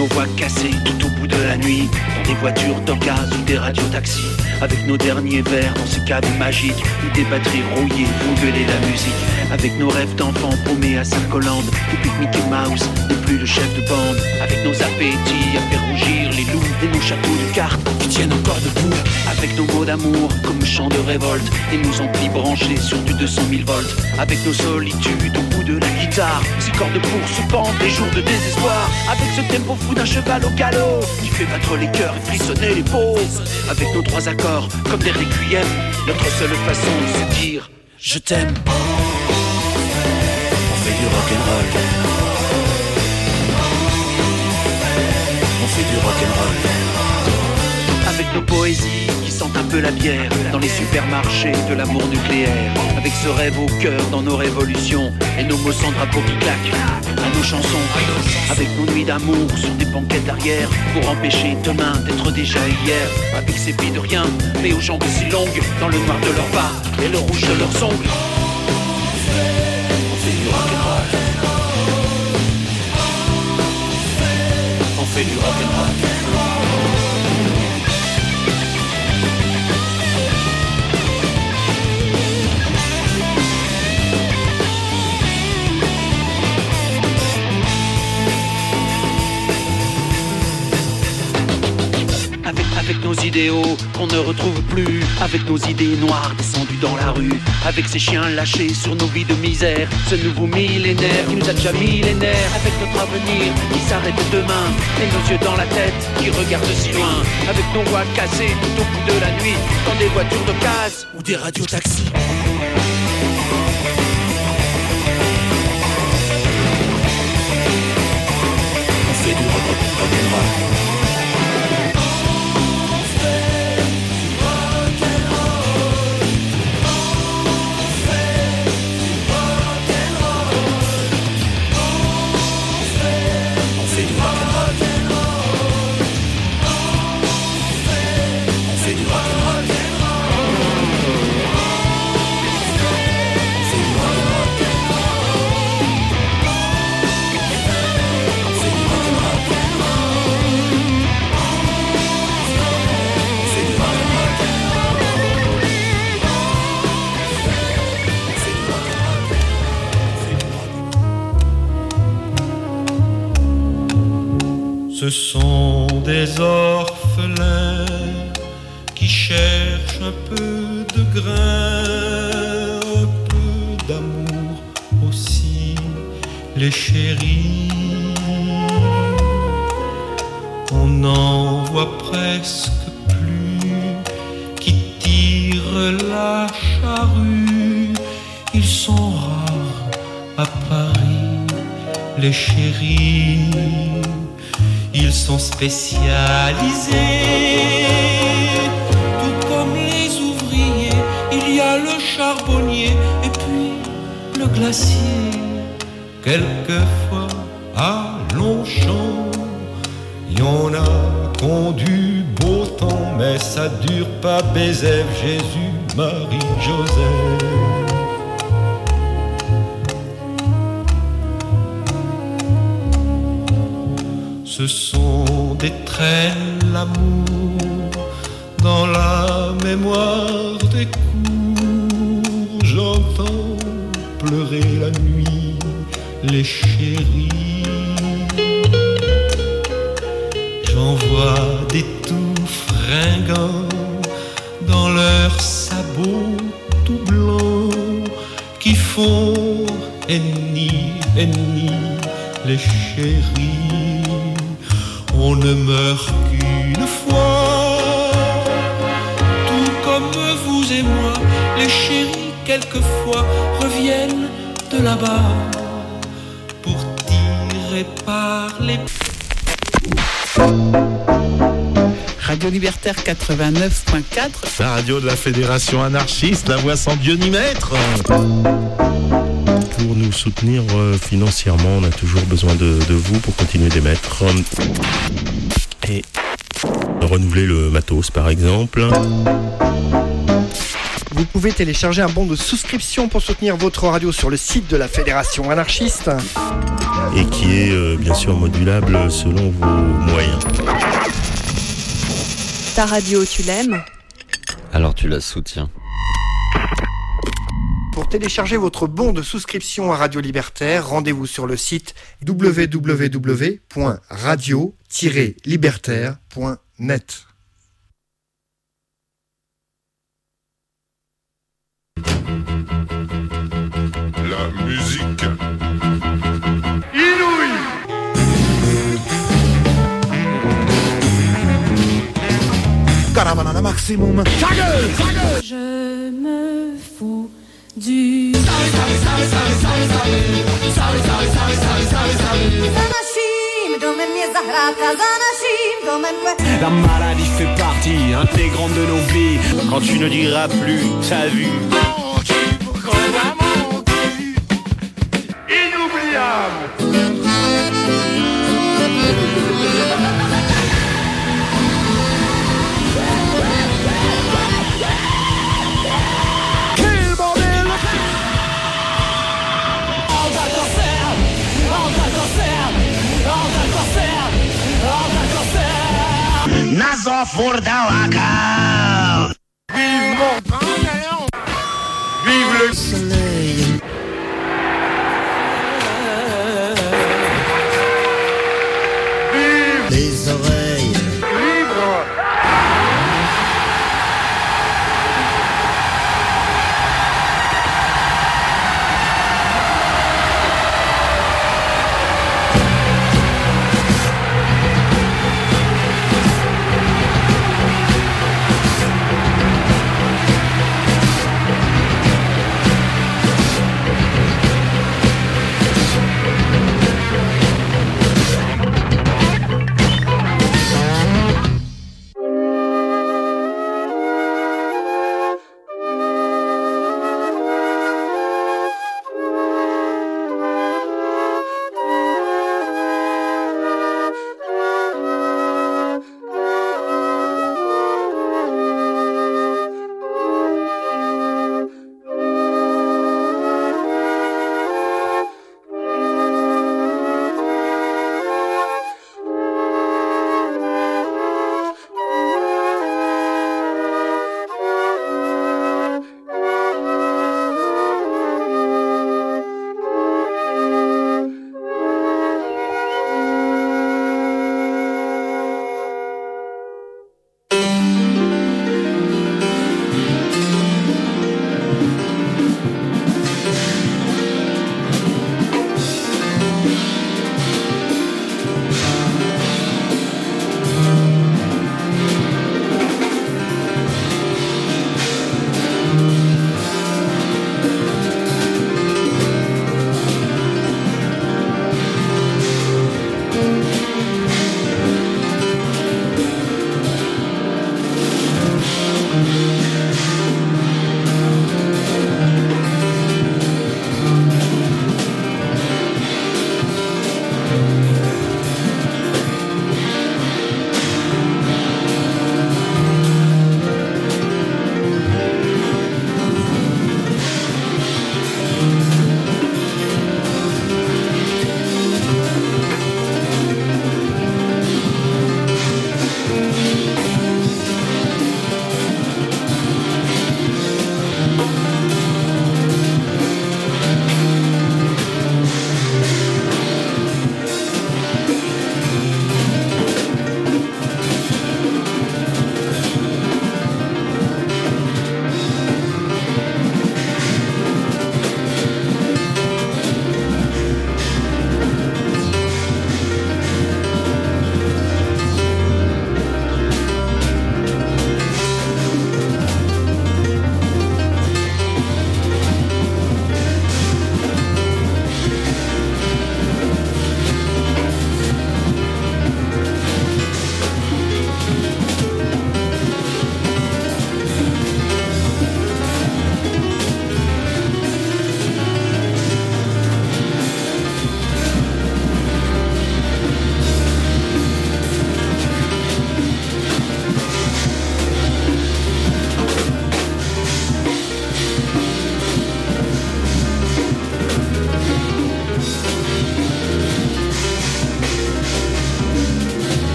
nos voix cassées tout au bout de la nuit, dans des voitures d'occasion ou des radiotaxis, avec nos derniers verres dans ces caves magiques où des batteries rouillées font gueuler la musique, avec nos rêves d'enfants paumés à Sarkolande, depuis que Mickey Mouse n'est plus le chef de bande, avec nos appétits à faire rougir les loups et nos châteaux de cartes qui tiennent encore debout, avec nos mots d'amour comme chants de révolte et nos amplis branchés sur du 200 000 volts, avec nos solitudes au bout de la guitare, ces cordes pour se pendre les jours de désespoir, avec ce tempo fou d'un cheval au galop qui fait battre les cœurs et frissonner les peaux, avec nos trois accords comme des requiems, notre seule façon de se dire je t'aime. On fait du rock'n'roll. On fait du rock'n'roll. Avec nos poésies qui sentent un peu la bière dans les supermarchés de l'amour nucléaire, avec ce rêve au cœur dans nos révolutions et nos mots sans drapeau qui claquent à nos chansons, avec nos nuits d'amour sur des banquettes arrière pour empêcher demain d'être déjà hier, avec ces filles de rien mais aux jambes si longues dans le noir de leurs pas et le rouge de leurs ongles. On fait du rock'n'roll. On fait du rock'n'roll. Avec nos idéaux qu'on ne retrouve plus, avec nos idées noires descendues dans la rue, avec ces chiens lâchés sur nos vies de misère, ce nouveau millénaire qui nous a déjà mis les nerfs, avec notre avenir qui s'arrête demain, et nos yeux dans la tête qui regardent si loin, avec nos voix cassées tout au bout de la nuit, dans des voitures de casse ou des radiotaxis. On fait du rock'n'roll. Ce sont des orphelins qui cherchent un peu de grain, un peu d'amour aussi, les chéris. On n'en voit presque plus qui tirent la charrue. Ils sont rares à Paris, les chéris. Ils sont spécialisés, tout comme les ouvriers. Il y a le charbonnier et puis le glacier. Quelquefois à Longchamp, y en a qu'ont du beau temps, mais ça dure pas. Bézève, Jésus, Marie, Joseph. Ce sont des traînes l'amour dans la mémoire des cours. J'entends pleurer la nuit les chéris. J'en vois des tout fringants dans leurs sabots tout blancs qui font enni, enni les chéris. On ne meurt qu'une fois, tout comme vous et moi. Les chéris quelquefois reviennent de là-bas pour tirer par les... Radio Libertaire 89.4, la radio de la Fédération anarchiste, la voix sans Dieu ni maître. Pour nous soutenir financièrement, on a toujours besoin de vous pour continuer d'émettre et renouveler le matos par exemple. Vous pouvez télécharger un bon de souscription pour soutenir votre radio sur le site de la Fédération anarchiste. Et qui est bien sûr modulable selon vos moyens. Ta radio, tu l'aimes ? Alors tu la soutiens. Pour télécharger votre bon de souscription à Radio Libertaire, rendez-vous sur le site www.radio-libertaire.net. La musique inouïe. Caravana maximum. Je me fous du La maladie fait partie intégrante de nos vies. Quand tu ne diras plus, t'as vu. Inoubliable. Nazo Fourdawaka. Vive mon pantalon. Vive le soleil. Vive les oreilles. Libre.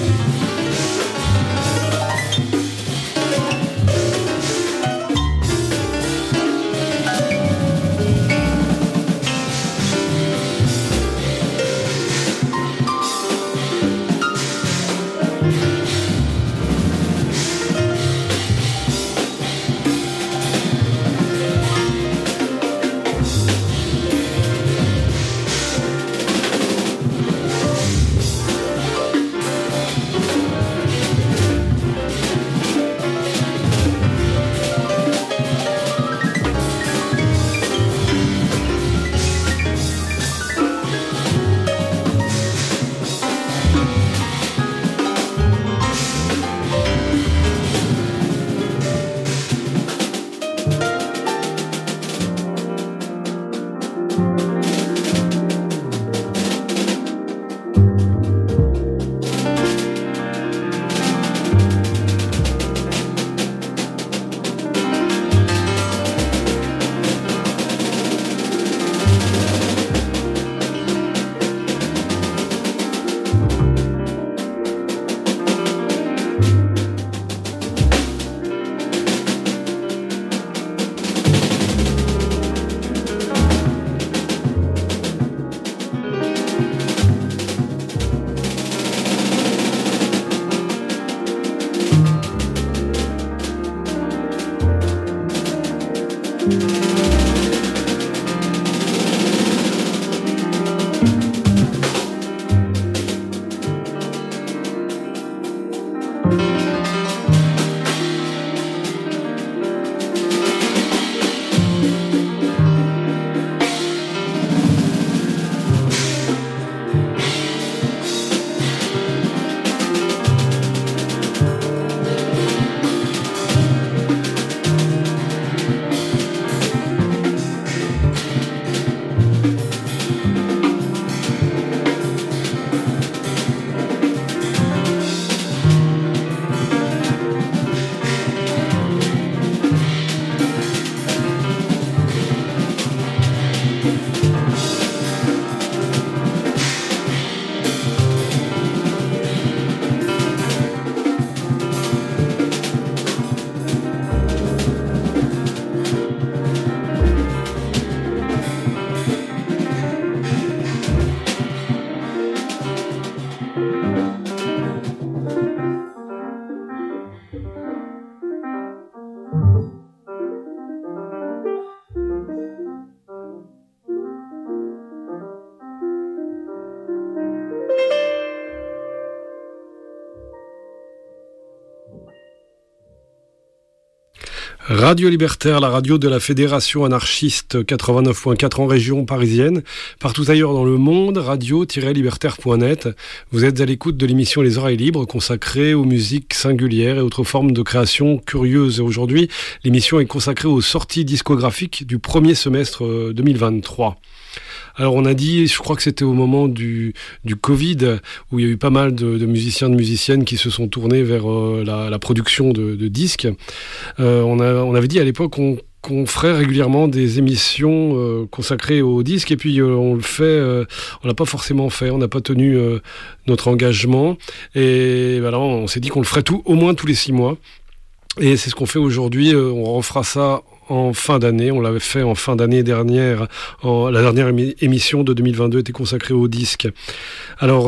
Radio Libertaire, la radio de la Fédération anarchiste 89.4 en région parisienne. Partout ailleurs dans le monde, radio-libertaire.net. Vous êtes à l'écoute de l'émission Les Oreilles Libres, consacrée aux musiques singulières et autres formes de création curieuse. Et aujourd'hui, l'émission est consacrée aux sorties discographiques du premier semestre 2023. Alors on a dit, je crois que c'était au moment du Covid, où il y a eu pas mal de musiciens, de musiciennes qui se sont tournés vers la production de disques. On avait dit à l'époque qu'on ferait régulièrement des émissions consacrées aux disques, et puis on le fait, on l'a pas forcément fait, on n'a pas tenu notre engagement, et alors on s'est dit qu'on le ferait au moins tous les 6 mois, et c'est ce qu'on fait aujourd'hui. On refera ça en fin d'année. On l'avait fait en fin d'année dernière. La dernière émission de 2022 était consacrée aux disques. Alors,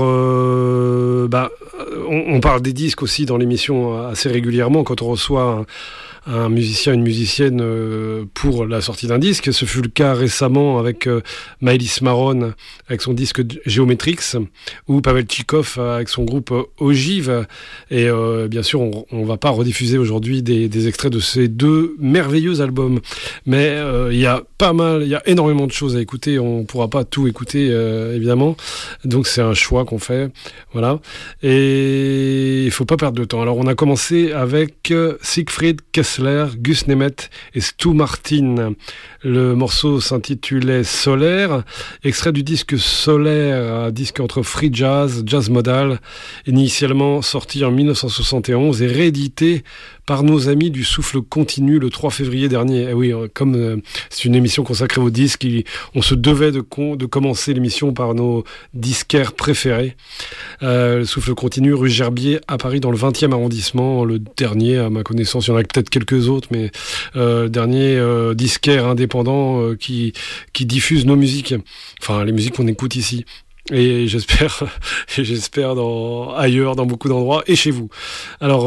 on parle des disques aussi dans l'émission assez régulièrement quand on reçoit un musicien, une musicienne pour la sortie d'un disque. Ce fut le cas récemment avec Maëlys Maron avec son disque Géométrix, ou Pavel Tchikov avec son groupe Ogive. Et bien sûr, on va pas rediffuser aujourd'hui des extraits de ces 2 merveilleux albums. Mais il y a énormément de choses à écouter. On pourra pas tout écouter, évidemment. Donc c'est un choix qu'on fait. Voilà. Et il faut pas perdre de temps. Alors on a commencé avec Siegfried Kessler, Gus Nemeth et Stu Martin. Le morceau s'intitulait Solaire, extrait du disque Solaire, un disque entre free jazz, jazz modal, initialement sorti en 1971 et réédité par nos amis du Souffle Continu le 3 février dernier. Et oui, comme c'est une émission consacrée aux disques, on se devait de commencer l'émission par nos disquaires préférés. Le Souffle Continu, rue Gerbier, à Paris, dans le 20e arrondissement. Le dernier, à ma connaissance, il y en a peut-être quelques autres, mais le dernier disquaire indépendant qui diffuse nos musiques, enfin les musiques qu'on écoute ici. Et j'espère ailleurs, dans beaucoup d'endroits, et chez vous. Alors,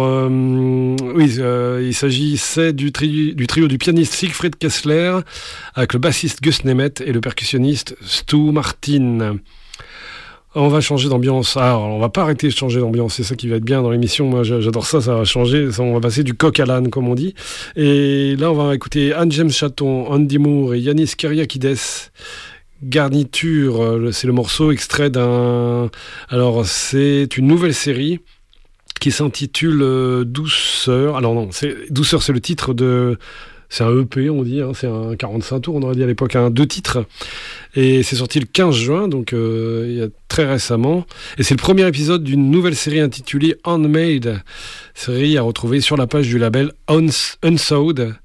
il s'agissait du trio du pianiste Siegfried Kessler, avec le bassiste Gus Nemeth et le percussionniste Stu Martin. On va changer d'ambiance. Alors, on va pas arrêter de changer d'ambiance, c'est ça qui va être bien dans l'émission. Moi, j'adore ça va changer. On va passer du coq à l'âne, comme on dit. Et là, on va écouter Anne-James Chaton, Andy Moore et Yanis Kyriakides. Garniture, c'est le morceau extrait d'un... Alors, c'est une nouvelle série qui s'intitule Douceur. Alors non, Douceur, c'est le titre de... C'est un EP, on dit, c'est un 45 tours, on aurait dit à l'époque, 2 titres. Et c'est sorti le 15 juin, donc il y a très récemment. Et c'est le premier épisode d'une nouvelle série intitulée Unmade, série à retrouver sur la page du label Unsound,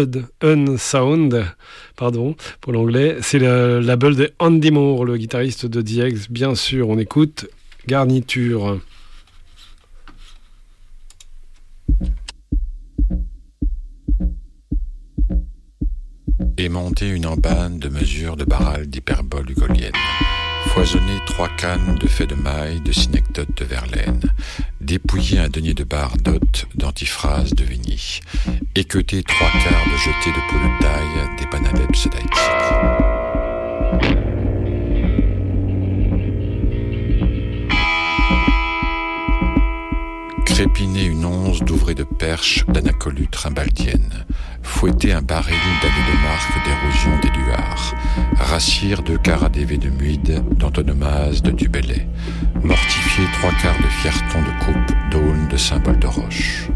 pour l'anglais. C'est le label de Andy Moore, le guitariste de The Eggs, bien sûr. On écoute Garniture. Aimanter une embane de mesures de barral d'hyperbole hugolienne. Foisonner 3 cannes de faits de maille, de synecdotes de Verlaine. Dépouiller un denier de barre d'hôte, d'antiphrases de Vigny. Équeuter 3 quarts de jetés de peau de taille, des panalepses d'Haïti. Crépiner une once d'ouvrée de perche d'anacolute rimbaldienne, fouetter un baril d'années de marque d'érosion des luards, rassir 2 quarts d'EV de muide, d'antonomase de Dubellay, mortifier 3 quarts de fierton de coupe, d'aulne de symbole de roche.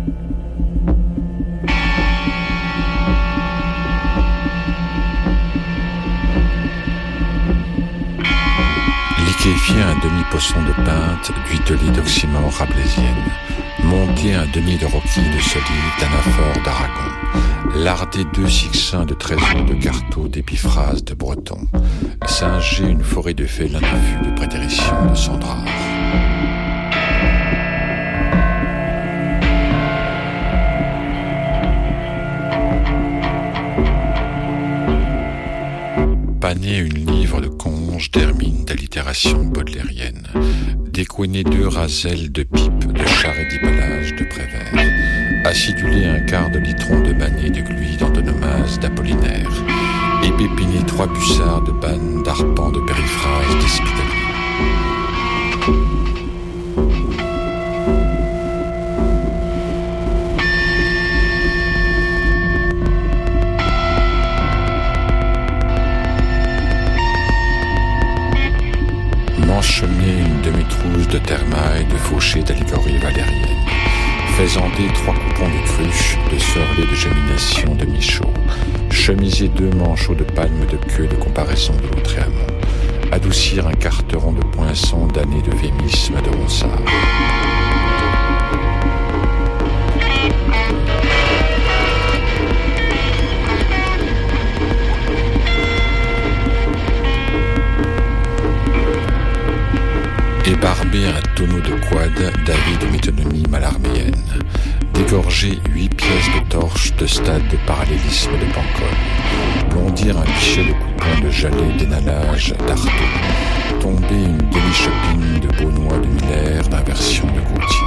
Liquéfier un demi-poisson de pinte d'huitelie d'oxymore rablaisienne, monter un denier de roquille de solive d'anaphore d'Aragon, larder 2 sixins de trésors de carreaux d'épiphrases de breton, singer une forêt de félins affûts de prétéritions de Sandrare. Paner une livre de conge d'hermine d'allitération baudelairienne, découiner 2 raselles de pipe de charret d'Hippalage de Prévert, aciduler un quart de litron de banet de gluy d'antonomase d'Apollinaire, épépiner 3 bussards de banne d'arpent de périphrase d'Espidalie. Encheminner une demi-trousse de thermaille de fauchée d'allégorie valérienne, faisander 3 coupons de cruche, de sorlet de gémination de Michaud, chemiser 2 manchots de palme de queue de comparaison de l'Outréamont, adoucir un carteron de poinçon d'années de vémisme de Ronsard. Ébarber un tonneau de quad d'avis de métonymie malarméenne, dégorger 8 pièces de torche de stade de parallélisme de Pancol, blondir un pichet de coupons de jalets d'énalage d'Artaud, tomber une demi-chopine de Beaunois de Miller d'inversion de Gautier.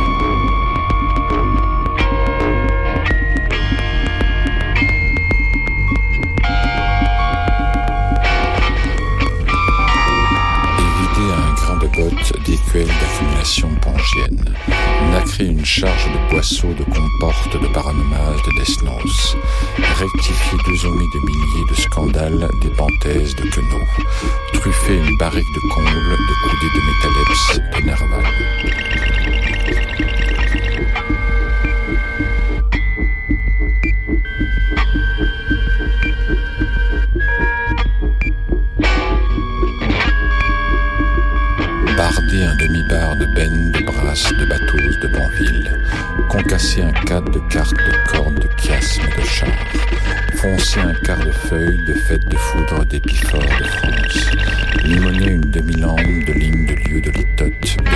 D'écuelles d'accumulation pongienne, nacrer une charge de boisseaux de comporte de paranomase de Desnos, rectifier 2 omis de milliers de scandales d'épantaises de Queneau, truffer une barrique de combles de coudées de métalepse de Nerval. Un demi-bar de benne, de brasse, de bateaux, de Banville, Concasser un cadre de cartes, de cordes, de chiasmes et de chars. Foncer un quart de feuille, de fête de foudre, d'épiphore de France. Limoner une demi-lampe de lignes, de lieux, de litotes, de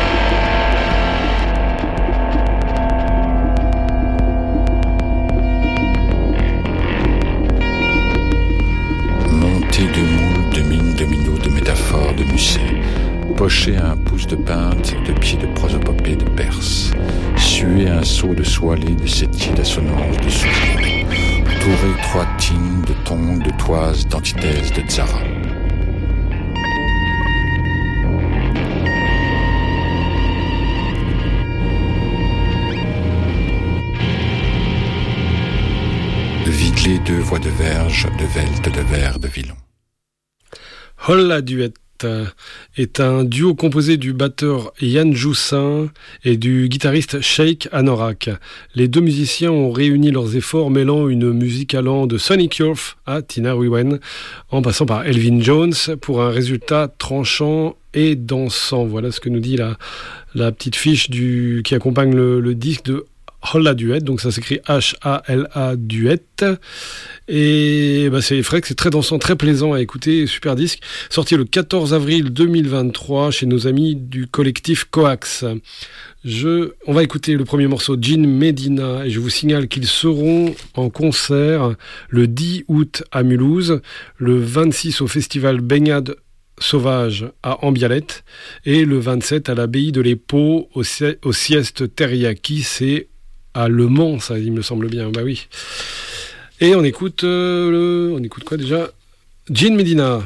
de moules, de mines, de minots, de métaphores, de musées. Pocher un pouce de pinte, de pieds de prosopopée, de Perse. Suer un seau de soilée, de sétier, d'assonance, de souvenirs. Tourer 3 tines, de tongs, de toises, d'antithèses, de Zara. Vidler 2 voix de verge, de velte, de verre, de violon. Holla Duet est un duo composé du batteur Yann Joussin et du guitariste Sheikh Anorak. Les 2 musiciens ont réuni leurs efforts mêlant une musique allant de Sonic Youth à Tina Rewen en passant par Elvin Jones pour un résultat tranchant et dansant. Voilà ce que nous dit la petite fiche qui accompagne le disque de Holla Duet, donc ça s'écrit H-A-L-A Duet, et c'est vrai que c'est très dansant, très plaisant à écouter, super disque, sorti le 14 avril 2023 chez nos amis du collectif Coax. On va écouter le premier morceau, Gin Medina, et je vous signale qu'ils seront en concert le 10 août à Mulhouse, le 26 au festival Baignade Sauvage à Ambialette, et le 27 à l'abbaye de l'Épau au Sieste Teriyaki, c'est à Le Mans, ça, il me semble bien. Bah oui. Et on écoute quoi déjà ? Gin Medina.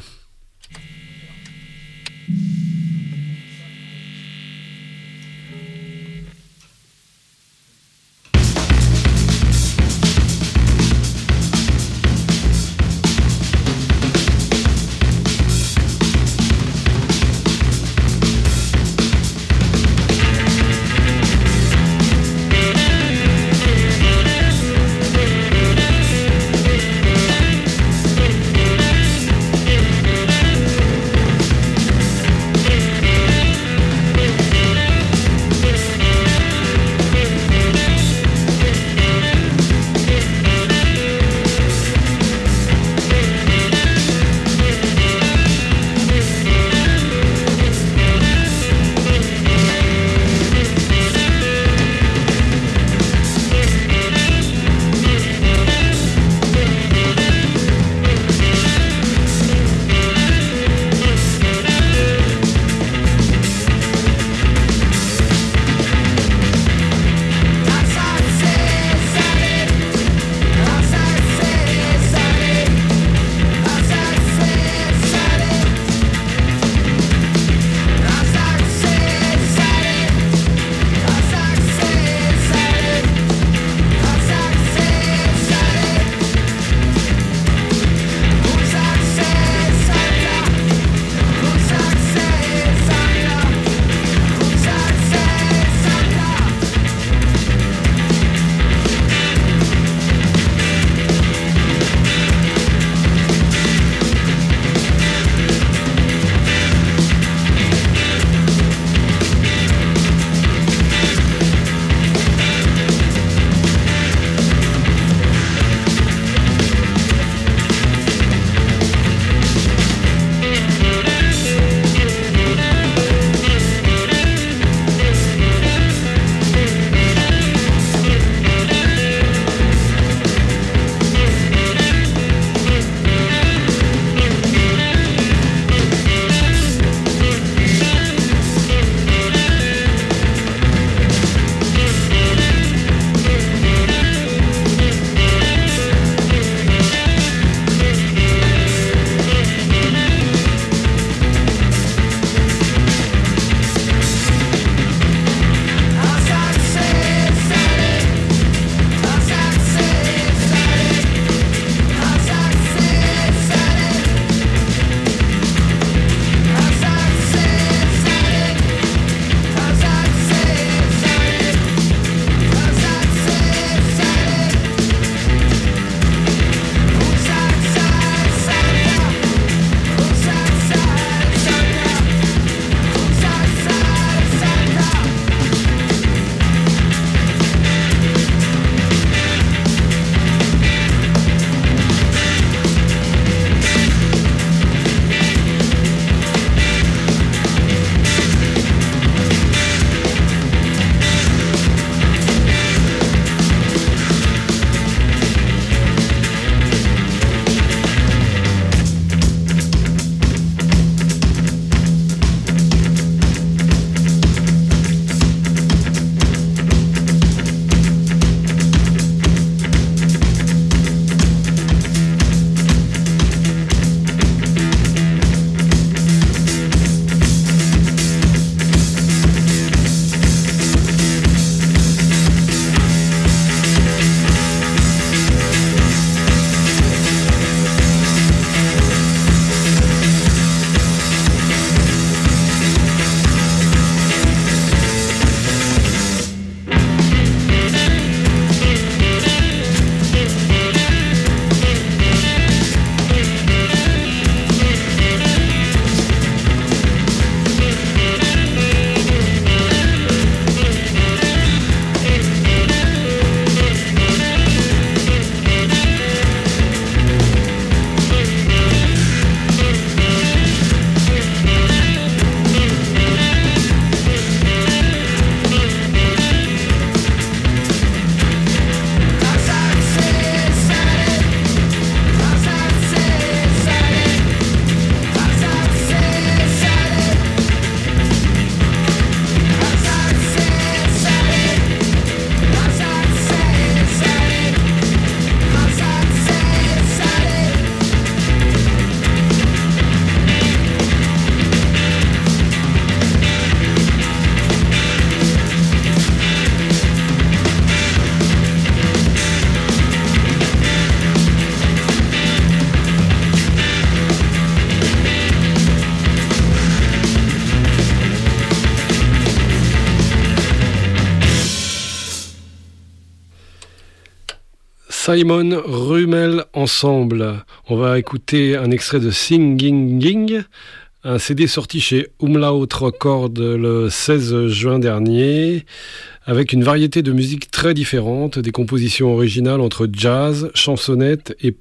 Simon Rummel Ensemble. On va écouter un extrait de Singing, un CD sorti chez Umlaut Records le 16 juin dernier, avec une variété de musiques très différentes, des compositions originales entre jazz, chansonnette et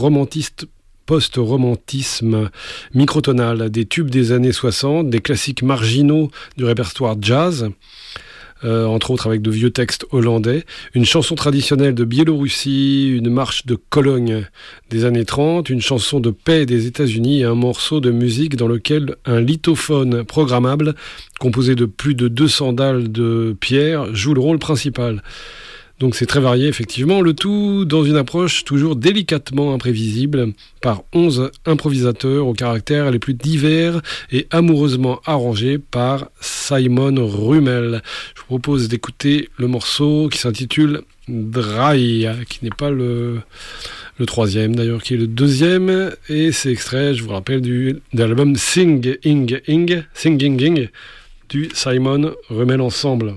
post-romantisme microtonal, des tubes des années 60, des classiques marginaux du répertoire jazz, entre autres avec de vieux textes hollandais, une chanson traditionnelle de Biélorussie, une marche de Cologne des années 30, une chanson de paix des États-Unis et un morceau de musique dans lequel un lithophone programmable composé de plus de 200 dalles de pierre joue le rôle principal. Donc c'est très varié effectivement, le tout dans une approche toujours délicatement imprévisible par 11 improvisateurs aux caractères les plus divers et amoureusement arrangés par Simon Rummel. Je vous propose d'écouter le morceau qui s'intitule Dry, qui n'est pas le troisième d'ailleurs, qui est le deuxième, et c'est extrait, je vous rappelle, de l'album Singing du Simon Rummel Ensemble.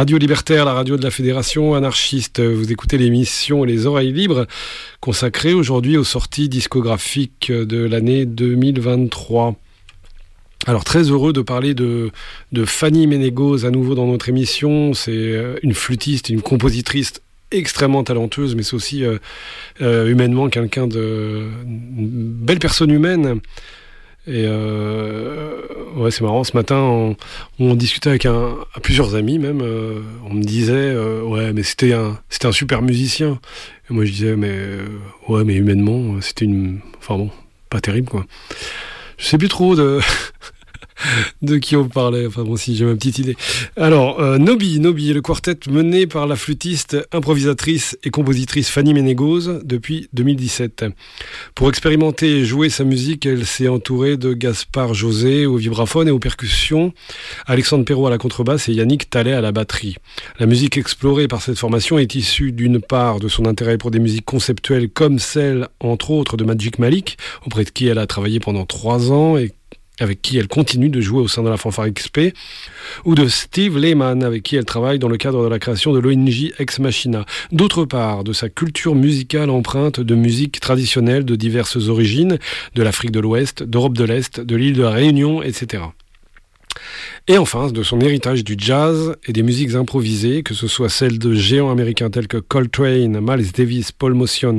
Radio Libertaire, la radio de la Fédération anarchiste. Vous écoutez l'émission Les Oreilles Libres, consacrée aujourd'hui aux sorties discographiques de l'année 2023. Alors très heureux de parler de Fanny Ménégoz à nouveau dans notre émission. C'est une flûtiste, une compositrice extrêmement talentueuse, mais c'est aussi humainement quelqu'un une belle personne humaine. Et ouais, c'est marrant, ce matin on discutait avec plusieurs amis même, on me disait ouais mais c'était un super musicien, et moi je disais ouais mais humainement c'était enfin bon, pas terrible quoi. Je sais plus trop de qui on parlait, enfin bon, si j'ai ma petite idée. Alors, Nobi, le quartet mené par la flûtiste, improvisatrice et compositrice Fanny Ménégoz depuis 2017. Pour expérimenter et jouer sa musique, elle s'est entourée de Gaspard José au vibraphone et aux percussions, Alexandre Perrault à la contrebasse et Yannick Tallet à la batterie. La musique explorée par cette formation est issue d'une part de son intérêt pour des musiques conceptuelles comme celle, entre autres, de Magic Malik, auprès de qui elle a travaillé pendant 3 ans et avec qui elle continue de jouer au sein de la Fanfare XP, ou de Steve Lehman, avec qui elle travaille dans le cadre de la création de l'ONG Ex Machina. D'autre part, de sa culture musicale empreinte de musique traditionnelle de diverses origines, de l'Afrique de l'Ouest, d'Europe de l'Est, de l'île de la Réunion, etc. Et enfin, de son héritage du jazz et des musiques improvisées, que ce soit celles de géants américains tels que Coltrane, Miles Davis, Paul Motian,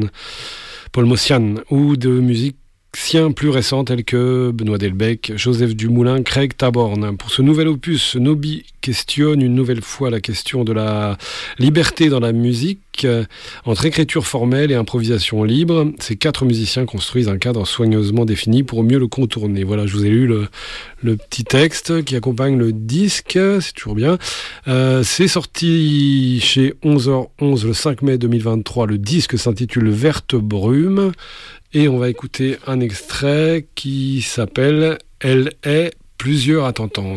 ou de musique plus récents tels que Benoît Delbecq, Joseph Dumoulin, Craig Taborn. Pour ce nouvel opus, Nobi questionne une nouvelle fois la question de la liberté dans la musique, entre écriture formelle et improvisation libre. Ces 4 musiciens construisent un cadre soigneusement défini pour mieux le contourner. Voilà, je vous ai lu le petit texte qui accompagne le disque, c'est toujours bien. C'est sorti chez 11h11 le 5 mai 2023. Le disque s'intitule Verte Brume. Et on va écouter un extrait qui s'appelle « Elle est plusieurs à t'entendre ».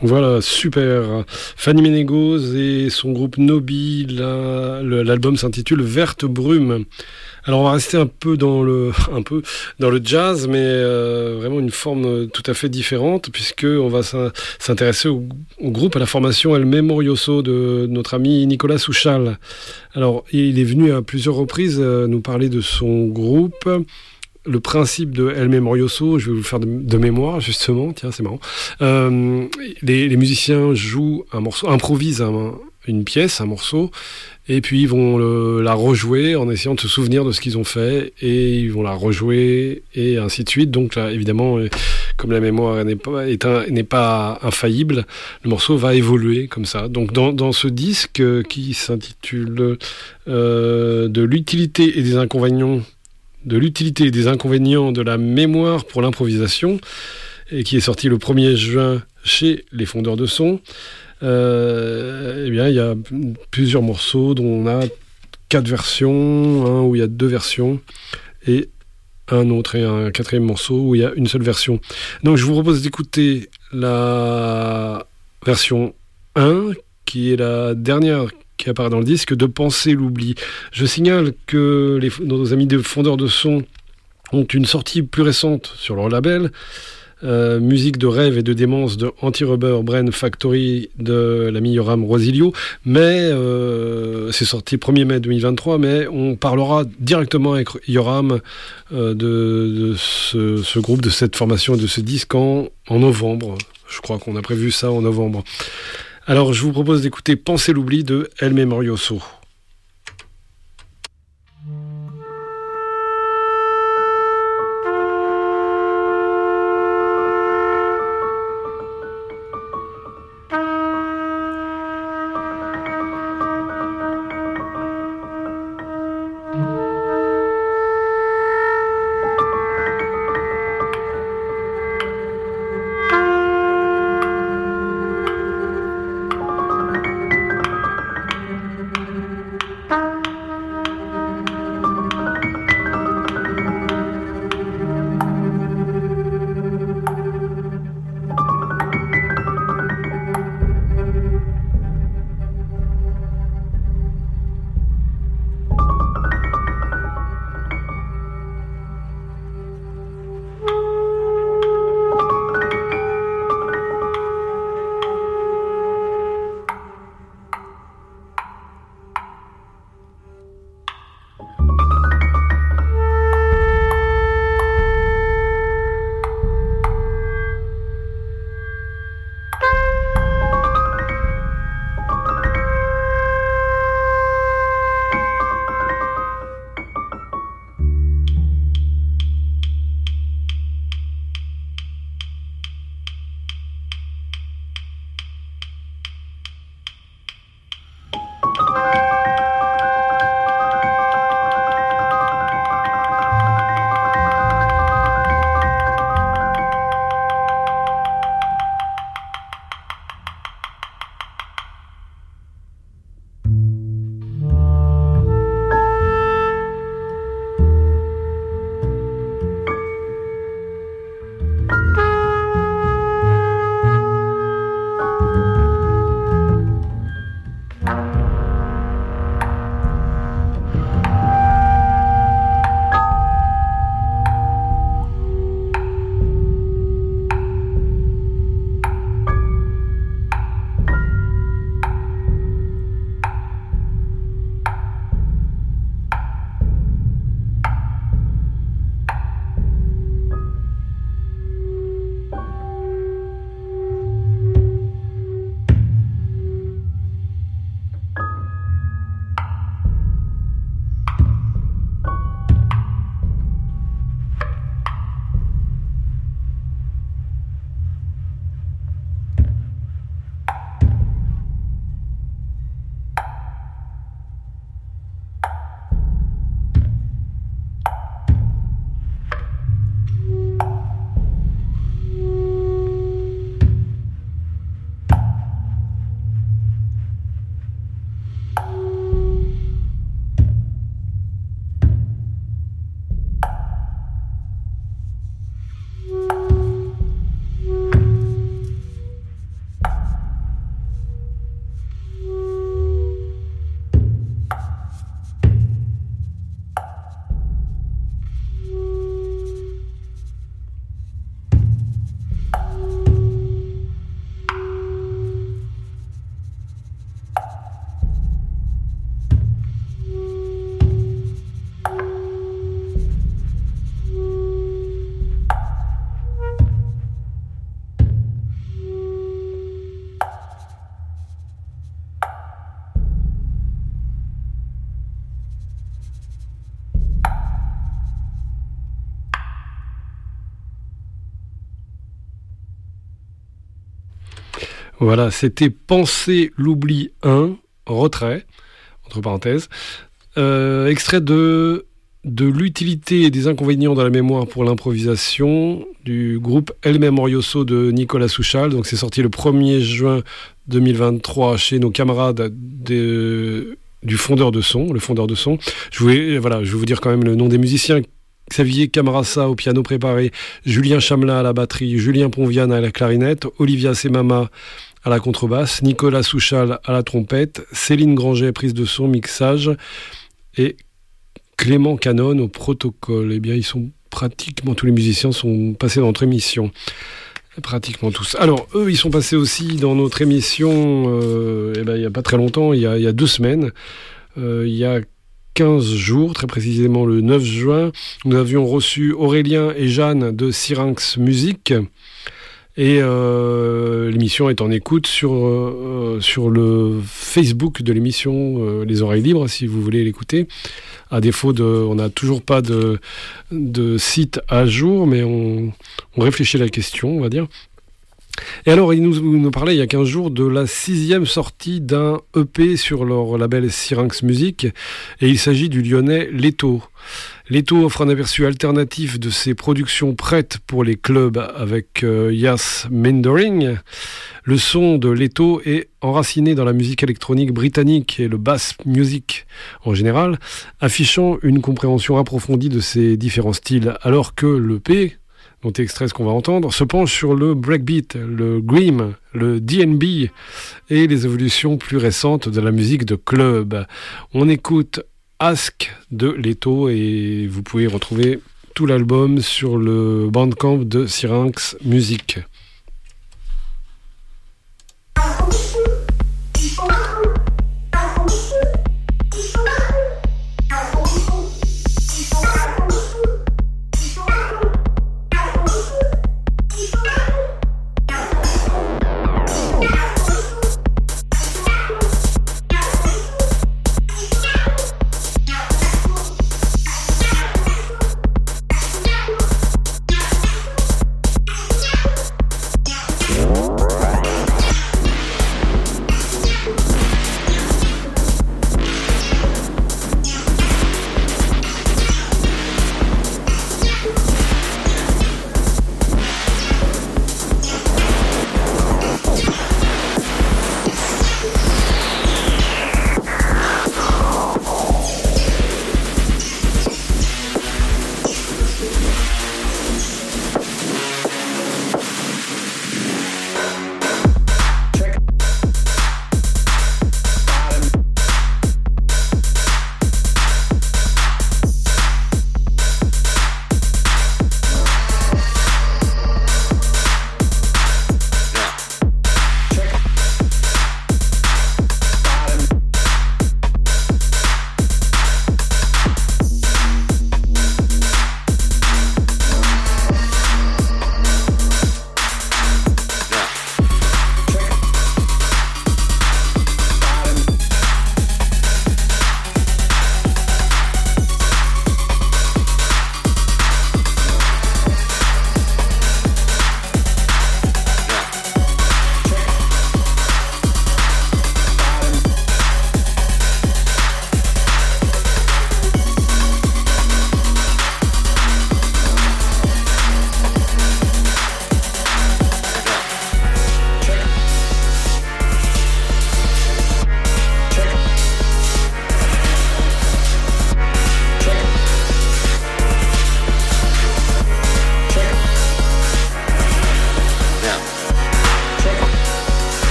Voilà, super. Fanny Ménégoz et son groupe Nobi, l'album s'intitule Verte Brume. Alors on va rester un peu dans le jazz, mais vraiment une forme tout à fait différente, puisque on va s'intéresser au groupe, à la formation El Memorioso de notre ami Nicolas Souchal. Alors il est venu à plusieurs reprises nous parler de son groupe. Le principe de El Memorioso, je vais vous le faire de mémoire justement, tiens c'est marrant. Les musiciens jouent un morceau, improvisent une pièce, un morceau, et puis ils vont la rejouer en essayant de se souvenir de ce qu'ils ont fait, et ils vont la rejouer, et ainsi de suite. Donc là, évidemment, comme la mémoire n'est pas infaillible, le morceau va évoluer comme ça. Donc dans ce disque qui s'intitule de l'utilité et des inconvénients de la mémoire pour l'improvisation, et qui est sorti le 1er juin chez les Fondeurs de Son, eh bien, il y a plusieurs morceaux dont on a 4 versions, où il y a 2 versions, et un 4e morceau où il y a une seule version. Donc je vous propose d'écouter la version 1, qui est la dernière qui apparaît dans le disque, de Penser l'oubli. Je signale que nos amis des Fondeurs de Son ont une sortie plus récente sur leur label, Musique de rêve et de démence de Anti-Rubber Brain Factory de l'ami Yoram Rosilio, mais c'est sorti 1er mai 2023, mais on parlera directement avec Yoram de ce groupe, de cette formation, de ce disque en novembre. Je crois qu'on a prévu ça en novembre. Alors je vous propose d'écouter Penser l'oubli de El Memorioso. Voilà, c'était Penser l'oubli 1, retrait, entre parenthèses, extrait de l'utilité et des inconvénients de la mémoire pour l'improvisation du groupe El Memorioso de Nicolas Souchal. Donc c'est sorti le 1er juin 2023 chez nos camarades du fondeur de son, le fondeur de son. Je vais vous dire quand même le nom des musiciens. Xavier Camarasa au piano préparé, Julien Chamelin à la batterie, Julien Ponviane à la clarinette, Olivia Semama à la contrebasse, Nicolas Souchal à la trompette, Céline Granger prise de son, mixage et Clément Canon au protocole. Eh bien, tous les musiciens sont passés dans notre émission. Pratiquement tous. Alors, eux, ils sont passés aussi dans notre émission il n'y a pas très longtemps, il y a 2 semaines. Il y a 15 jours, très précisément le 9 juin, nous avions reçu Aurélien et Jeanne de Syrinx Musique. Et l'émission est en écoute sur le Facebook de l'émission Les Oreilles Libres, si vous voulez l'écouter. À défaut on n'a toujours pas de site à jour, mais on réfléchit à la question, on va dire. Et alors, il nous parlait il y a 15 jours de la 6e sortie d'un EP sur leur label Syrinx Musique, et il s'agit du lyonnais Leto. Leto offre un aperçu alternatif de ses productions prêtes pour les clubs avec Yas Mendering. Le son de Leto est enraciné dans la musique électronique britannique et le bass music en général, affichant une compréhension approfondie de ces différents styles, alors que l'EP, dont est extrait ce qu'on va entendre, se penche sur le breakbeat, le grime, le D&B et les évolutions plus récentes de la musique de club. On écoute Ask de Leto et vous pouvez retrouver tout l'album sur le Bandcamp de Syrinx Musique.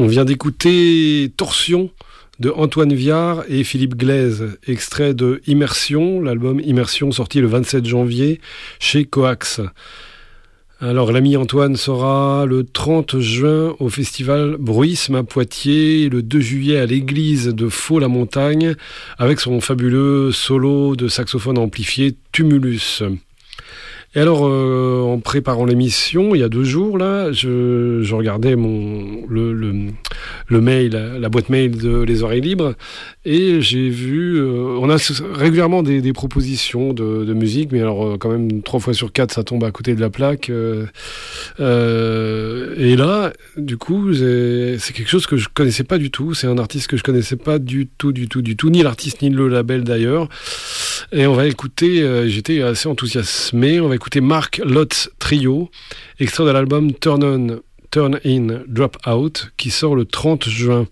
On vient d'écouter Torsion de Antoine Viard et Philippe Glaise, extrait de Immersion, l'album Immersion sorti le 27 janvier chez Coax. Alors l'ami Antoine sera le 30 juin au festival Bruisme à Poitiers, le 2 juillet à l'église de Faux-la-Montagne avec son fabuleux solo de saxophone amplifié Tumulus. Et alors, en préparant l'émission, il y a 2 jours, là, je regardais le mail, la boîte mail de Les Oreilles Libres, et j'ai vu... on a régulièrement des propositions de musique, mais alors, quand même, 3 fois sur 4, ça tombe à côté de la plaque. Et là, du coup, c'est quelque chose que je connaissais pas du tout. C'est un artiste que je connaissais pas du tout, ni l'artiste, ni le label d'ailleurs. Et on va écouter, j'étais assez enthousiasmé, on va écouter Mark Lotz Trio, extrait de l'album Turn In, Drop Out, qui sort le 30 juin.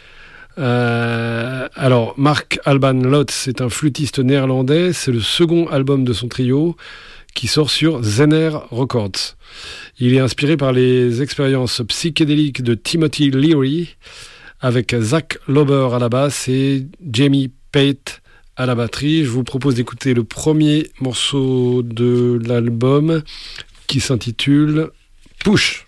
Alors, Mark Alban Lotz est un flûtiste néerlandais, c'est le second album de son trio, qui sort sur Zener Records. Il est inspiré par les expériences psychédéliques de Timothy Leary, avec Zach Lauber à la basse et Jamie Pate à la batterie. Je vous propose d'écouter le premier morceau de l'album qui s'intitule Push.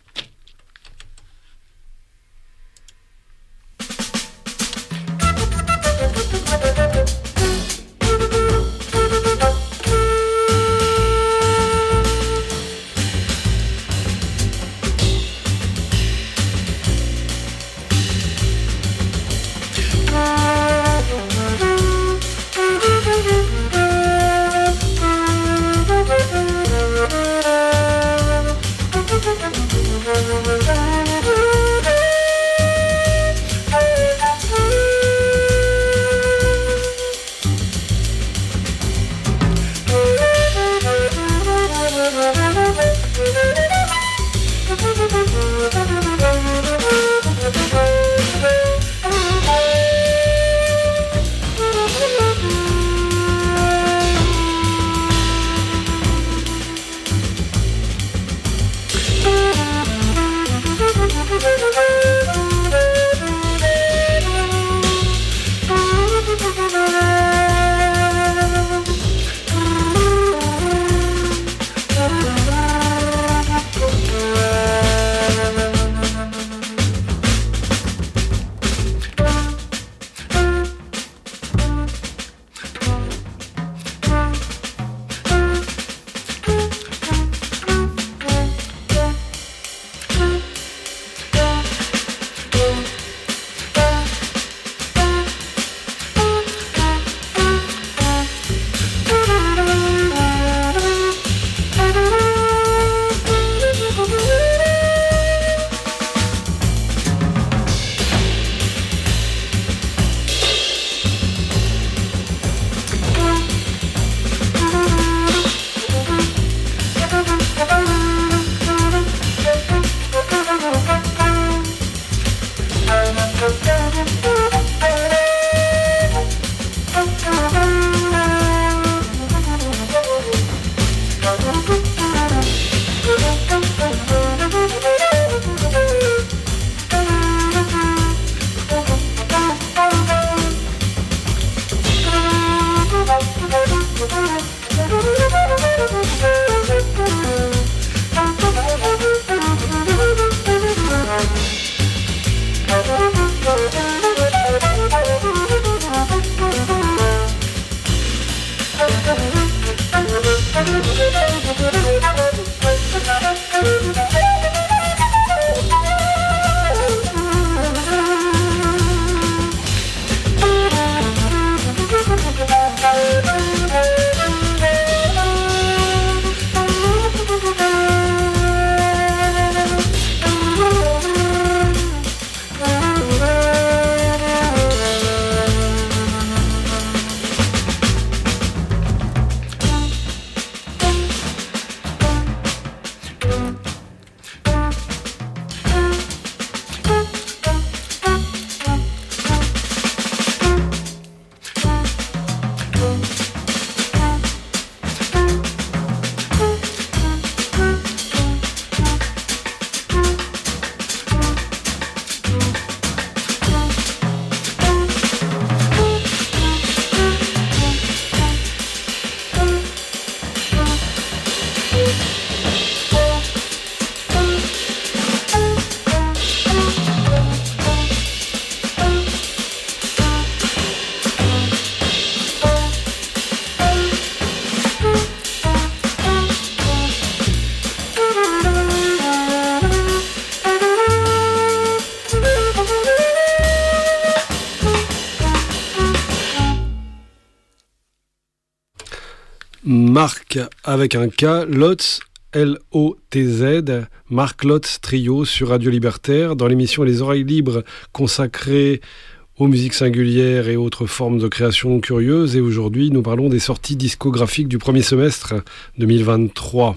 Marc avec un K, Lotz, L-O-T-Z, Marc Lotz Trio sur Radio Libertaire, dans l'émission Les Oreilles Libres consacrée aux musiques singulières et autres formes de création curieuses. Et aujourd'hui, nous parlons des sorties discographiques du premier semestre 2023.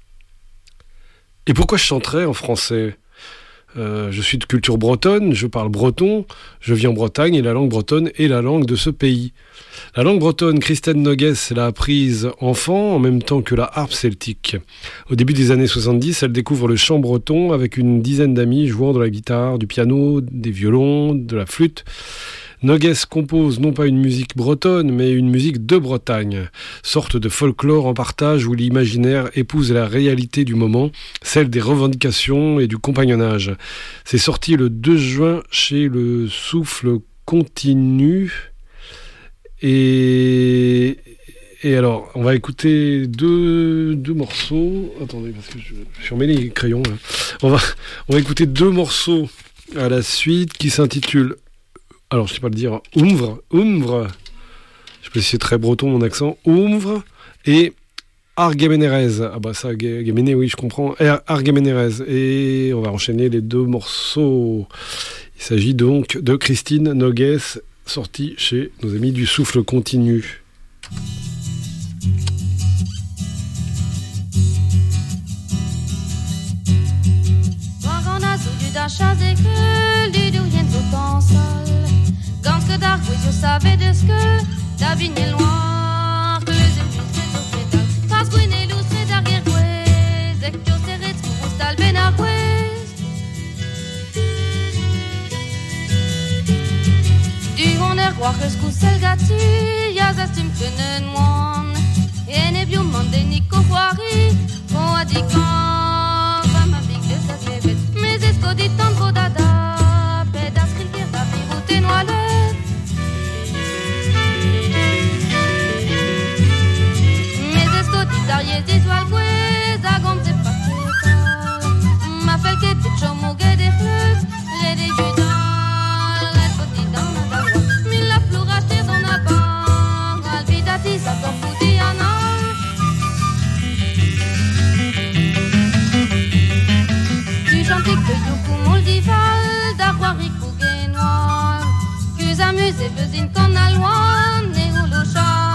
Et pourquoi je chanterais en français ? Je suis de culture bretonne, je parle breton, je vis en Bretagne et la langue bretonne est la langue de ce pays. La langue bretonne, Christine Noguès l'a apprise enfant en même temps que la harpe celtique. Au début des années 70, elle découvre le chant breton avec une dizaine d'amis jouant de la guitare, du piano, des violons, de la flûte. Noguès compose non pas une musique bretonne, mais une musique de Bretagne, sorte de folklore en partage où l'imaginaire épouse la réalité du moment, celle des revendications et du compagnonnage. C'est sorti le 2 juin chez Le Souffle Continu. Et alors, on va écouter deux morceaux. Attendez, parce que je suis emmêlé les crayons. Là. On va écouter 2 morceaux à la suite qui s'intitulent... Alors, je ne sais pas le dire. Oumvre. Je sais pas si c'est très breton mon accent. Oumvre et Argemenerez. Ah bah ça, Géméné, oui, je comprends. Argemenerez. Et on va enchaîner les 2 morceaux. Il s'agit donc de Christine Noguès, sortie chez nos amis du Souffle Continu. Ganske dag hvor jeg savais de skull Da vinner loin Que les épuisés au pétale Parce qu'on est loustré derrière Guez Et que c'est ritz Pour stal ben à Guez Du on est roi Que skou sel gati Yaz estime que nen moan Et ne bio mande Nico Foiri Bon a dit quand Va ma big de sa bébête Mais est-ce qu'on dit tant trop dada Pédas qu'il da biroute noile Darje dizwal gwez a gom te paketal Ma fel ket te chomo gede flus Rede judal Et poti dan na dalwa Min la flou racheter son abang Albidati sa kon fouti anal Du chantik que youkou moldival D'arwari kou genoal Kuz amuse bezin kon alwan Ne ou lo chal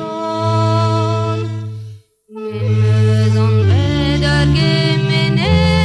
Mene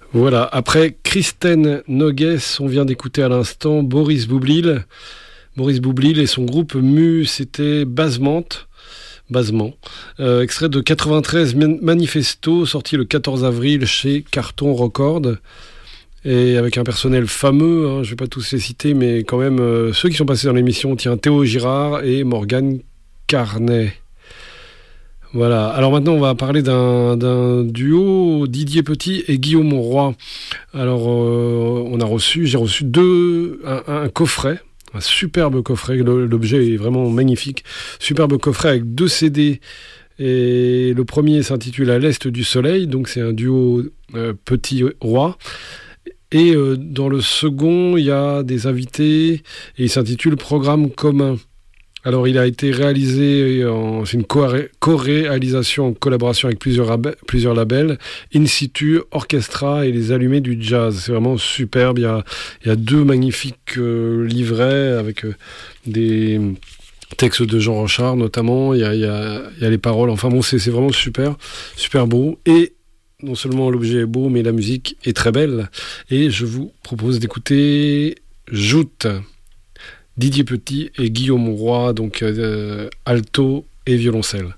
Voilà, après Kristen Nogues, on vient d'écouter à l'instant Boris Boublil. Boris Boublil et son groupe Mu, c'était Basement, extrait de 93 Manifesto, sorti le 14 avril chez Carton Record. Et avec un personnel fameux, je ne vais pas tous les citer, mais quand même ceux qui sont passés dans l'émission, Théo Girard et Morgane Carnet. Voilà, alors maintenant on va parler d'un duo, Didier Petit et Guillaume Roy. Alors j'ai reçu un coffret, un superbe coffret, l'objet est vraiment magnifique, superbe coffret avec 2 CD. Et le premier s'intitule À l'Est du Soleil, donc c'est un duo Petit Roy. Et dans le second, il y a des invités et il s'intitule Programme commun. Alors, il a été réalisé, c'est une co-réalisation en collaboration avec plusieurs labels, In Situ, Orchestra et Les Allumés du Jazz. C'est vraiment superbe. Il y a 2 magnifiques livrets avec des textes de Jean Rochard notamment. Il y a les paroles. Enfin bon, c'est vraiment super, super beau. Et non seulement l'objet est beau, mais la musique est très belle. Et je vous propose d'écouter Joute. Didier Petit et Guillaume Roy, donc alto et violoncelle.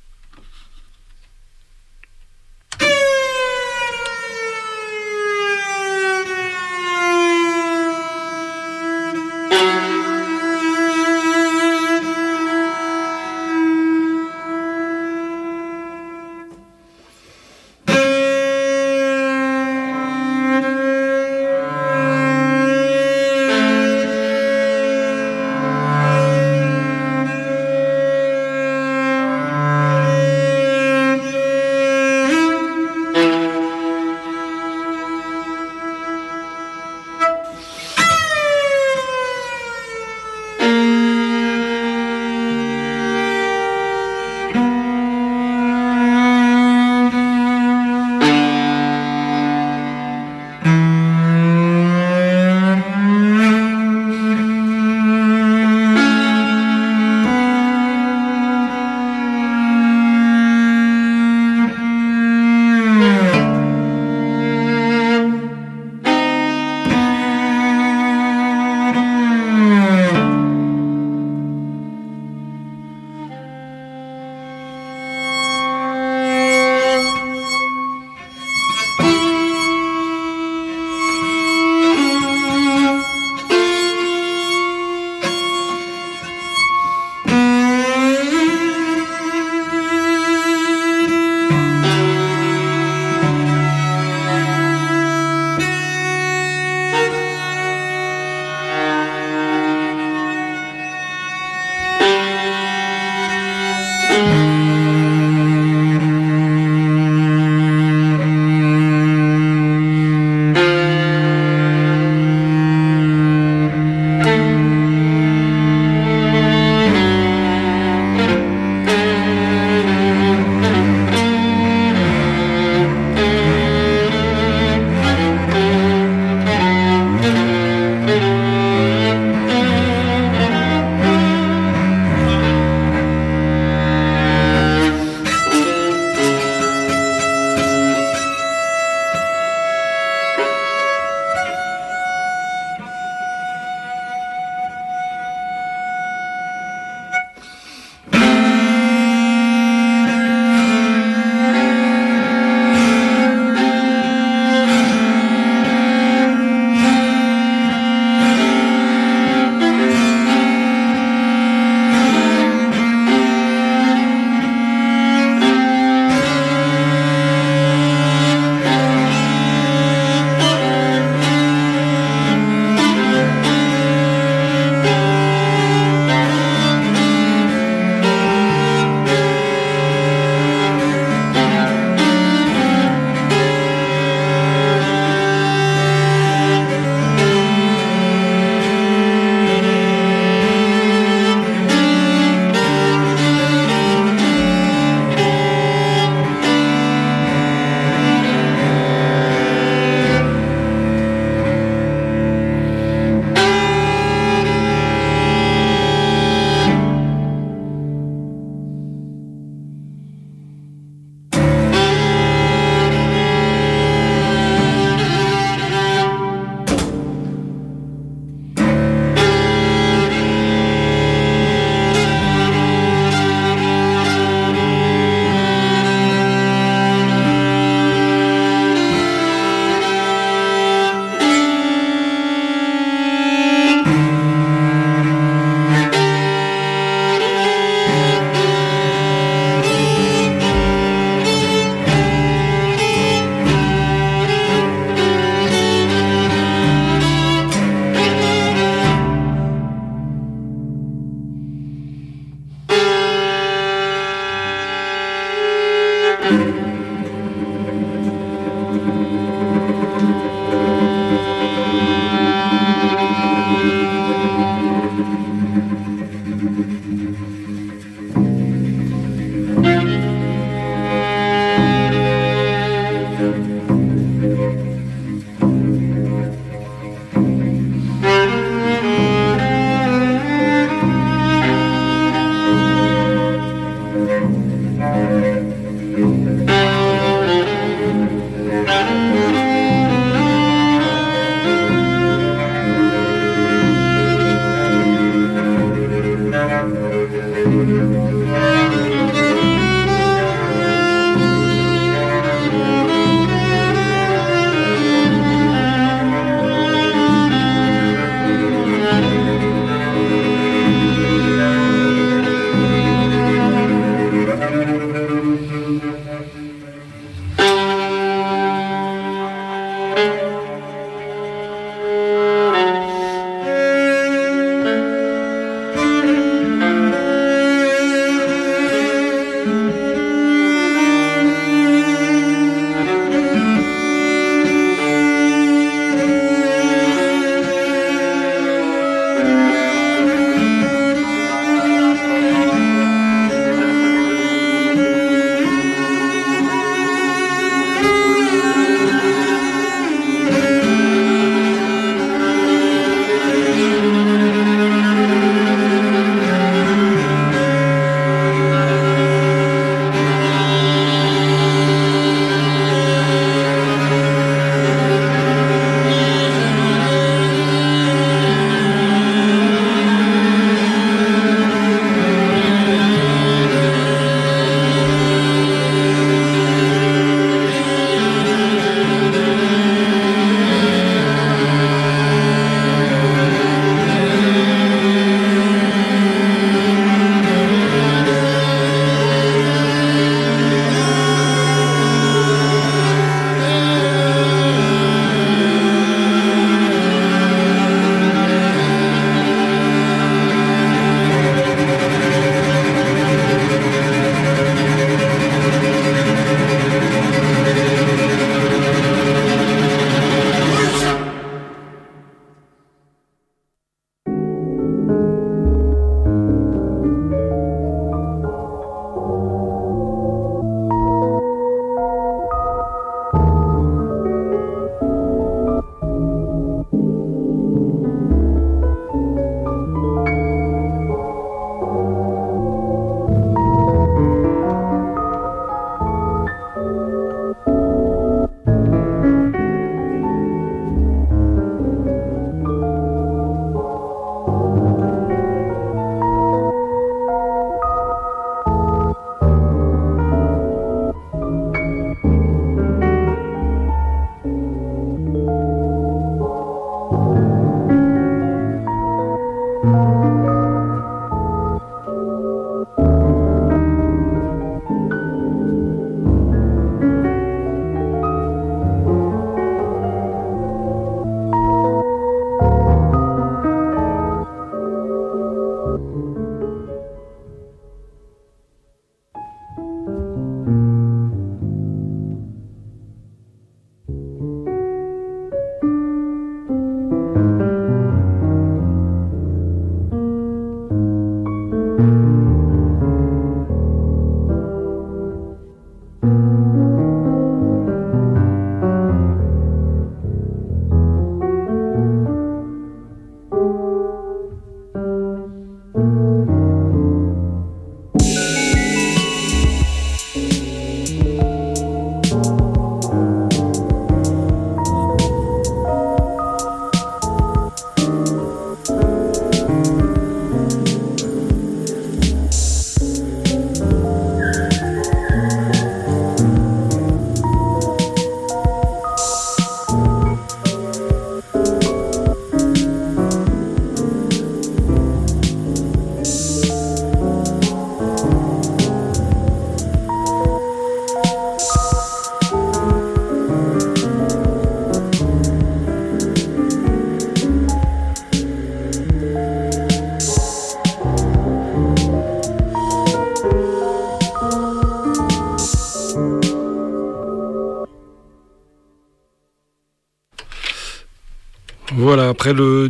Voilà, après le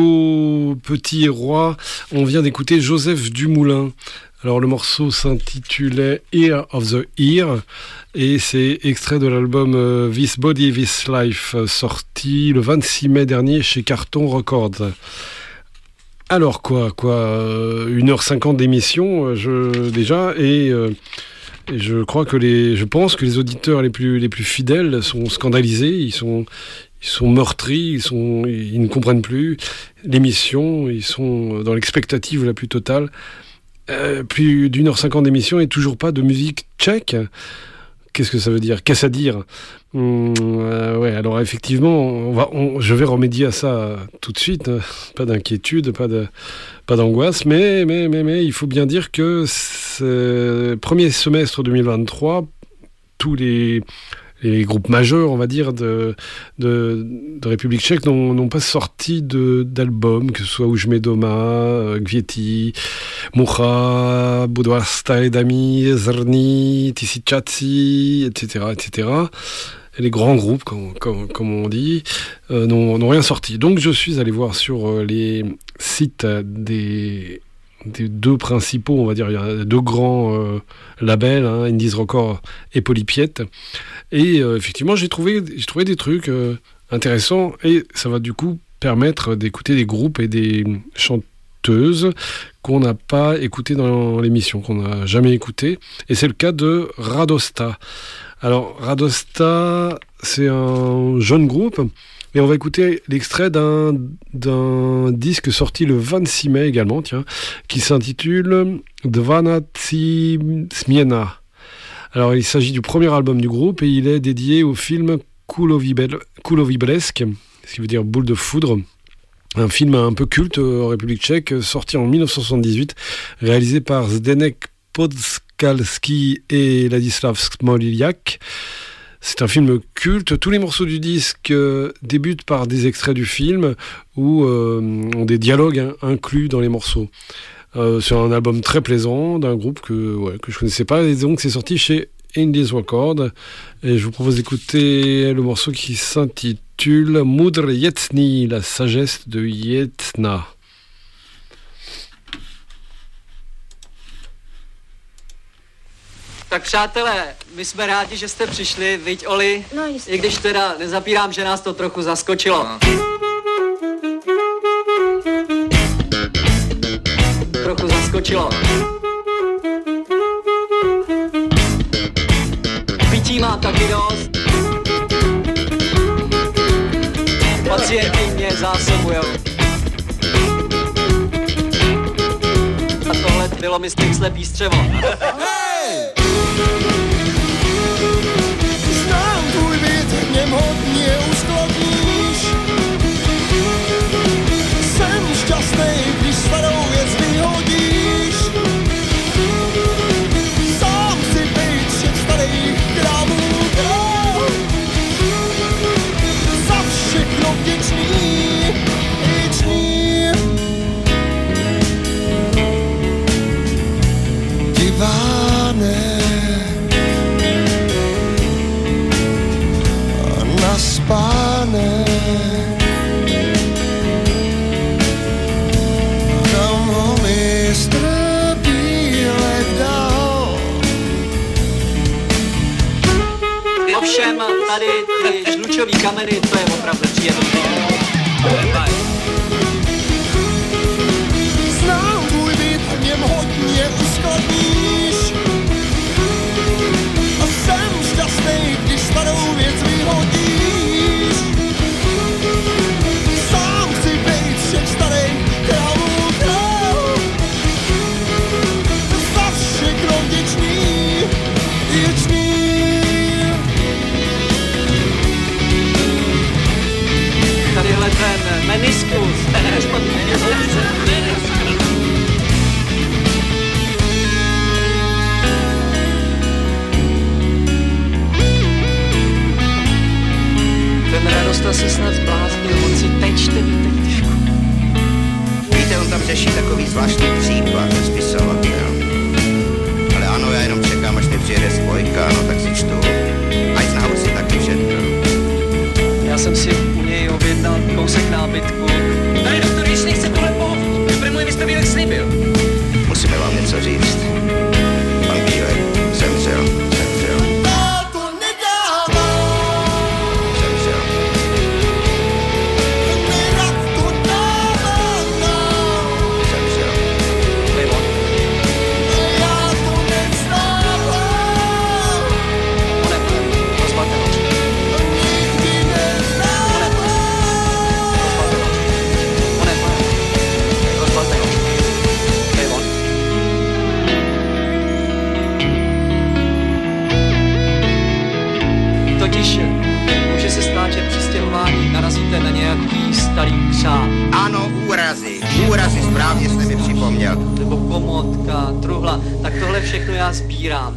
duo Petit et Roi, on vient d'écouter Joseph Dumoulin. Alors le morceau s'intitulait Ear of the Ear et c'est extrait de l'album This Body, This Life, sorti le 26 mai dernier chez Carton Records. Alors quoi 1h50 d'émission déjà et je crois que je pense que les auditeurs les plus fidèles sont scandalisés, ils sont meurtris, ils ne comprennent plus l'émission, ils sont dans l'expectative la plus totale. plus d'1h50 d'émission et toujours pas de musique tchèque. Qu'est-ce que ça veut dire ? Qu'est-ce à dire ? Ouais, alors effectivement, je vais remédier à ça tout de suite. Pas d'inquiétude, pas d'angoisse, mais il faut bien dire que ce premier semestre 2023, tous les groupes majeurs, on va dire, de République tchèque n'ont pas sorti d'album, que ce soit Ujme Doma, Gvieti, Mucha, Budvar Staredami, Zrni, Tisichaci, etc., etc. Et les grands groupes, comme on dit, n'ont rien sorti. Donc je suis allé voir sur les sites des deux principaux, on va dire, il y a deux grands labels, Indies Records et Polypiette. Et effectivement, j'ai trouvé des trucs intéressants et ça va du coup permettre d'écouter des groupes et des chanteuses qu'on n'a pas écouté dans l'émission, qu'on n'a jamais écouté. Et c'est le cas de Radosta. Alors, Radosta, c'est un jeune groupe. Et on va écouter l'extrait d'un disque sorti le 26 mai également, qui s'intitule Dvanaci Smiena. Alors, il s'agit du premier album du groupe et il est dédié au film Kulovi Blesk, ce qui veut dire boule de foudre. Un film un peu culte en République tchèque, sorti en 1978, réalisé par Zdeněk Podskalski et Ladislav Smoliliak. C'est un film culte. Tous les morceaux du disque débutent par des extraits du film ou ont des dialogues inclus dans les morceaux. C'est un album très plaisant d'un groupe que je connaissais pas. Et donc, c'est sorti chez Indies Records. Et je vous propose d'écouter le morceau qui s'intitule Mudr Yetsni, la sagesse de Yetsna. Tak přátelé, my jsme rádi, že jste přišli, viď Oli? No jistě. I když teda nezapírám, že nás to trochu zaskočilo. Trochu zaskočilo. Pití má taky dost. Pacienti mě zásobujou. A tohle bylo mi styk slepý střevo. Znám tvůj byt, v něm hodně uskladníš. Jsem šťastnej, když starou věc vyhodíš. Sám chci být všech starých krámů král. Za všechno vděčný, vděčný. Diváne naspánek, kam ho mistr bílek dal. Ovšem, tady ty žlučový kameny, to je opravdu příjemný. Znám tvůj byt, v něm hodně uskladníš. A jsem šťastnej, když starou věc vyhodíš. Sám chci být všech starých králů král. Za všechno vděčný, vděčný. Tadyhle ten meniskus, ten Radosta se snad zbláznil, on si tečte, víte. Víte, on tam řeší takový zvláštní případ, spisovatel. Ale ano, já jenom čekám, až mi přijede spojka, no tak si čtu. Ať znávu si taky všetko. Já jsem si u něj objednal kousek nábytku. Tady doktor, když nechce tohle pohovít, prý můj vystavílek slíbil. Musíme vám něco říct. Pan Bílek zemřel. hudba, tak tohle všechno já sbírám.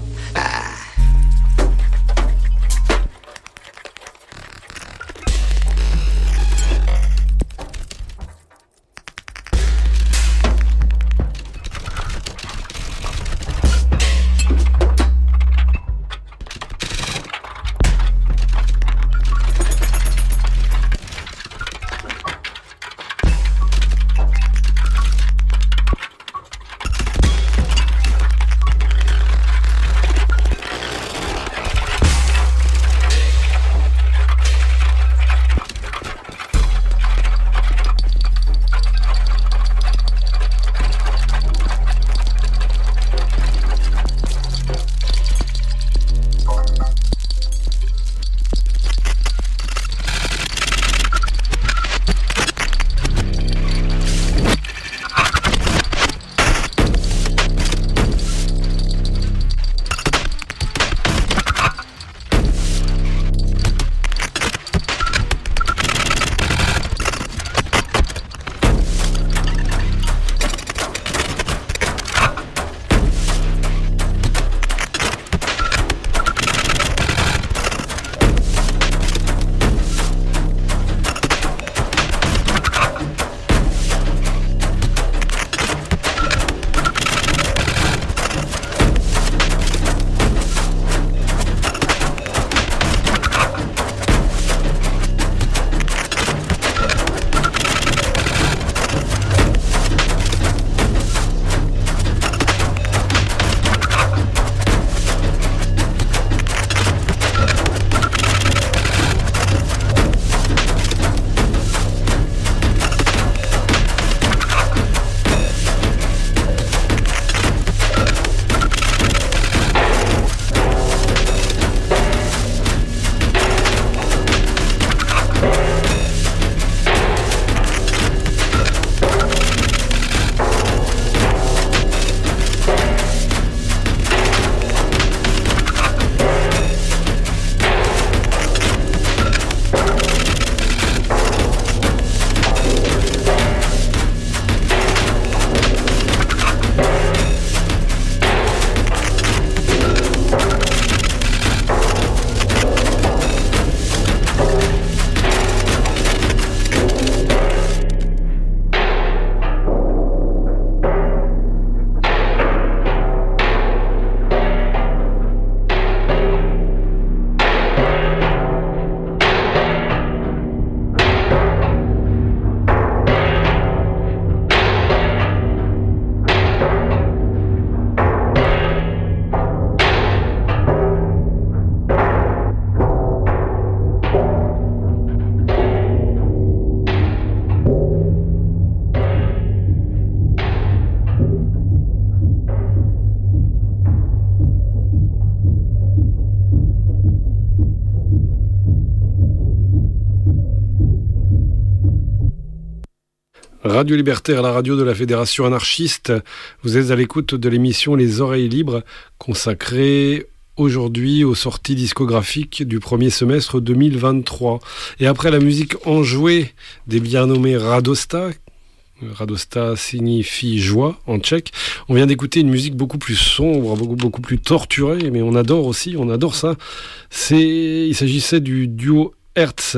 Radio Libertaire, la radio de la Fédération anarchiste. Vous êtes à l'écoute de l'émission Les Oreilles Libres, consacrée aujourd'hui aux sorties discographiques du premier semestre 2023. Et après la musique enjouée des bien nommés Radosta, Radosta signifie joie en tchèque, on vient d'écouter une musique beaucoup plus sombre, beaucoup plus torturée, mais on adore aussi, on adore ça. Il s'agissait du duo Hertz,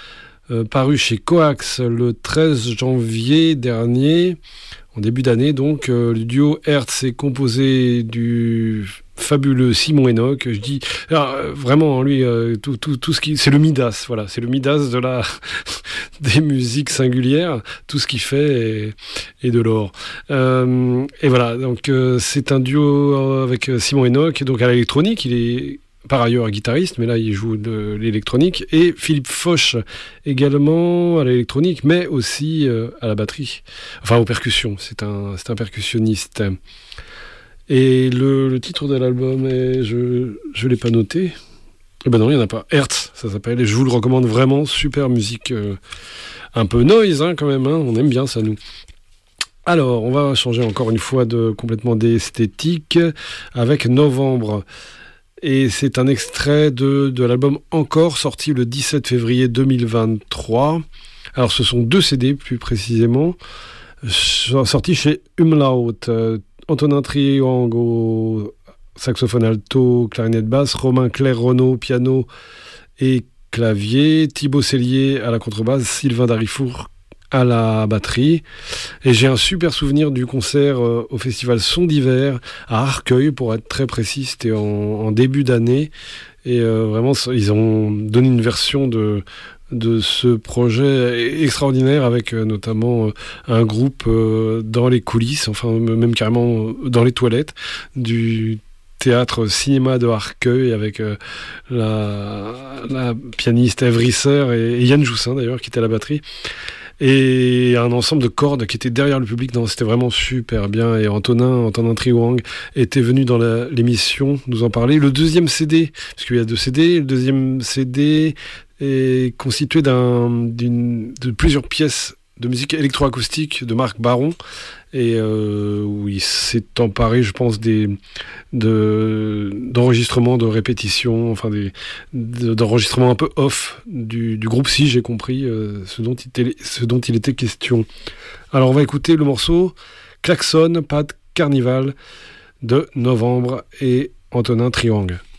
paru chez Coax le 13 janvier dernier, en début d'année donc. Le duo Hertz est composé du fabuleux Simon Enoch. Je dis vraiment, lui, tout ce qui, c'est le Midas, voilà, c'est le Midas de des musiques singulières. Tout ce qu'il fait est de l'or. Et voilà, donc c'est un duo avec Simon Enoch, donc à l'électronique. Il est par ailleurs guitariste, mais là il joue de l'électronique, et Philippe Foch également à l'électronique, mais aussi à la batterie, enfin aux percussions. C'est un percussionniste. Et le titre de l'album est, je l'ai pas noté. Eh ben non, il n'y en a pas. Hertz, ça s'appelle, et je vous le recommande vraiment. Super musique, un peu noise quand même, on aime bien ça nous. Alors, on va changer encore une fois complètement d'esthétique avec Novembre. Et c'est un extrait de l'album Encore, sorti le 17 février 2023. Alors ce sont 2 CD plus précisément, sortis chez Umlaut. Antonin Triang au saxophone alto, clarinette basse, Romain Claire-Renaud, piano et clavier, Thibaut Cellier à la contrebasse, Sylvain Darifour à la batterie. Et j'ai un super souvenir du concert au festival Son d'hiver à Arcueil, pour être très précis, c'était en début d'année. Et vraiment, ils ont donné une version de ce projet extraordinaire avec notamment un groupe dans les coulisses, enfin même carrément dans les toilettes du théâtre cinéma de Arcueil, avec la pianiste Ève Risser et Yann Joussin d'ailleurs qui était à la batterie, et un ensemble de cordes qui était derrière le public. C'était vraiment super bien. Et Antonin Triang était venu dans l'émission nous en parler. Le deuxième CD, parce qu'il y a 2 CD, le deuxième CD est constitué de plusieurs pièces de musique électroacoustique de Marc Baron, et où il s'est emparé, je pense, d'enregistrements, de répétitions, enfin d'enregistrements un peu off du groupe, si j'ai compris ce dont il était question. Alors on va écouter le morceau Klaxon, pas de carnival de Novembre et Antonin Triang.